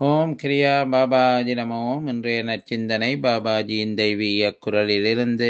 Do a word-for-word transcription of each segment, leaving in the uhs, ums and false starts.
ஓம் கிரியா பாபாஜி நமோ. இன்றைய நற்சிந்தனை பாபாஜியின் தெய்வீக குரலிலிருந்து.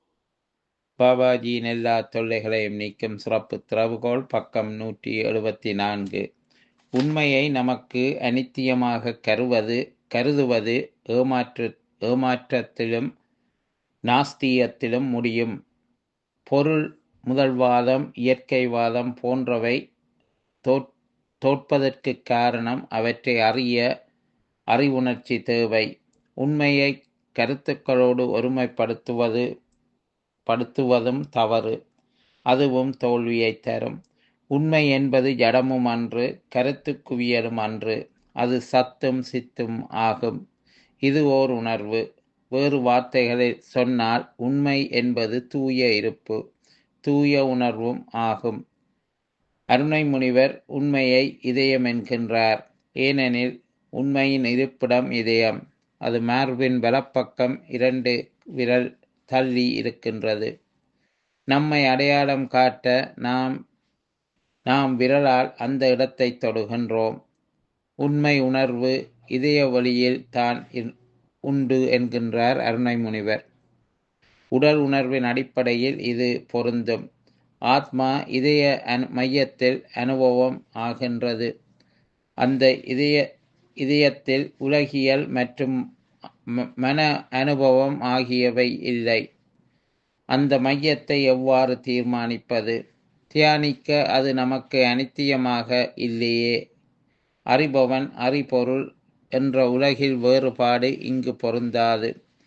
பாபாஜியின் எல்லா தொல்லைகளையும் நீக்கும் சிறப்பு திறவுகோல், பக்கம் நூற்றி எழுபத்தி நான்கு. உண்மையை நமக்கு அனித்தியமாக கருவது கருதுவது ஏமாற்று ஏமாற்றத்திலும் நாஸ்தியத்திலும் முடியும். பொருள் முதல்வாதம், இயற்கைவாதம் போன்றவை தோற் தோற்பதற்கு காரணம் அவற்றை அறிய அறிவுணர்ச்சி தேவை. உண்மையை கருத்துக்களோடு ஒருமைப்படுத்துவது படுத்துவதும் தவறு, அதுவும் தோல்வியை தரும். உண்மை என்பது ஜடமும் அன்று, கருத்து குவியலும் அன்று, அது சத்தும் சித்தும் ஆகும். இது ஓர் உணர்வு. வேறு வார்த்தைகளில் சொன்னால் உண்மை என்பது தூய இருப்பு, தூய உணர்வும் ஆகும். அருணை முனிவர் உண்மையை இதயம் என்கின்றார். ஏனெனில் உண்மையின் இருப்பிடம் இதயம். அது மார்பின் வலப்பக்கம் இரண்டு விரல் தள்ளி இருக்கின்றது. நம்மை அடையாளம் காட்ட நாம் நாம் விரலால் அந்த இடத்தை தொடுகின்றோம். உண்மை உணர்வு இதய வழியில் தான் உண்டு என்கின்றார் அருணை முனிவர். உடல் உணர்வின் அடிப்படையில் இது பொருந்தும். ஆத்மா இதய அனு மையத்தில் அனுபவம் ஆகின்றது. அந்த இதய இதயத்தில் உலகியல் மற்றும் மன அனுபவம் ஆகியவை இல்லை. அந்த மையத்தை எவ்வாறு தீர்மானிப்பது? தியானிக்க அது நமக்கு அனித்தியமாக இல்லையே. அறிபவன் அறிபொருள் என்ற உலகில் வேறுபாடு இங்கு பொருந்தாது.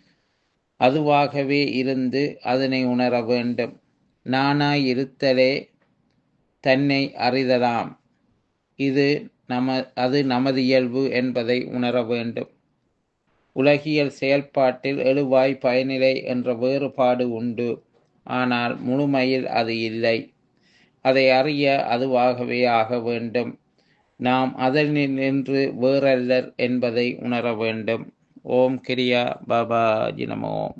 அதுவாகவே இருந்து அதனை உணர வேண்டும். நானாய் இருத்தலே தன்னை அறிதலாம். இது நம அது நமது இயல்பு என்பதை உணர வேண்டும். உலகியல் செயல்பாட்டில் எழுவாய் பயனிலை என்ற வேறுபாடு உண்டு. ஆனால் முழுமையில் அது இல்லை. அதை அறிய அதுவாகவே ஆக வேண்டும். நாம் அதனில் நின்று வேறல்லர் என்பதை உணர வேண்டும். ஓம் கிரியா பாபாஜி நமோ.